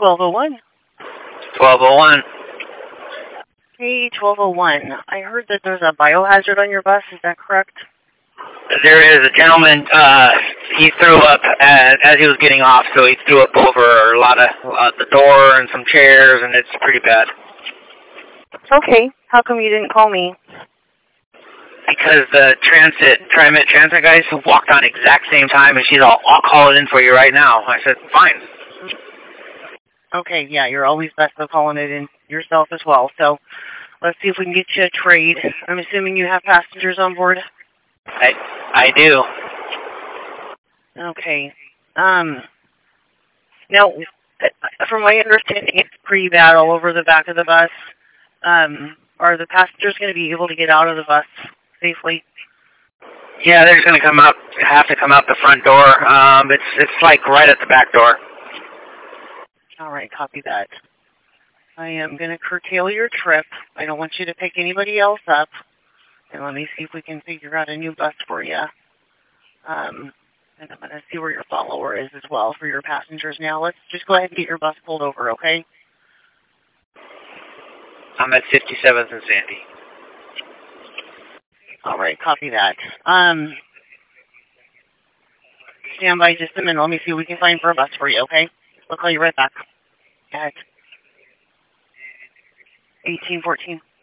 1201. 1201. Hey, 1201. I heard that there's a biohazard on your bus. Is that correct? There is a gentleman, he threw up as he was getting off, so he threw up over a lot of the door and some chairs, and it's pretty bad. Okay. How come you didn't call me? Because the TriMet Transit guys walked on exact same time, and she's all, I'll call it in for you right now. I said, fine. Okay, yeah, you're always best at calling it in yourself as well. So let's see if we can get you a trade. I'm assuming you have passengers on board? I do. Okay. Now, from my understanding, it's pretty bad all over the back of the bus. Are the passengers going to be able to get out of the bus safely? Yeah, they're just going to have to come out the front door. It's like right at the back door. All right, copy that. I am going to curtail your trip. I don't want you to pick anybody else up. And let me see if we can figure out a new bus for you. And I'm going to see where your follower is as well for your passengers now. Let's just go ahead and get your bus pulled over, okay? I'm at 57th and Sandy. All right, copy that. Stand by just a minute. Let me see what we can find for a bus for you, okay? I'll call you right back at 1814.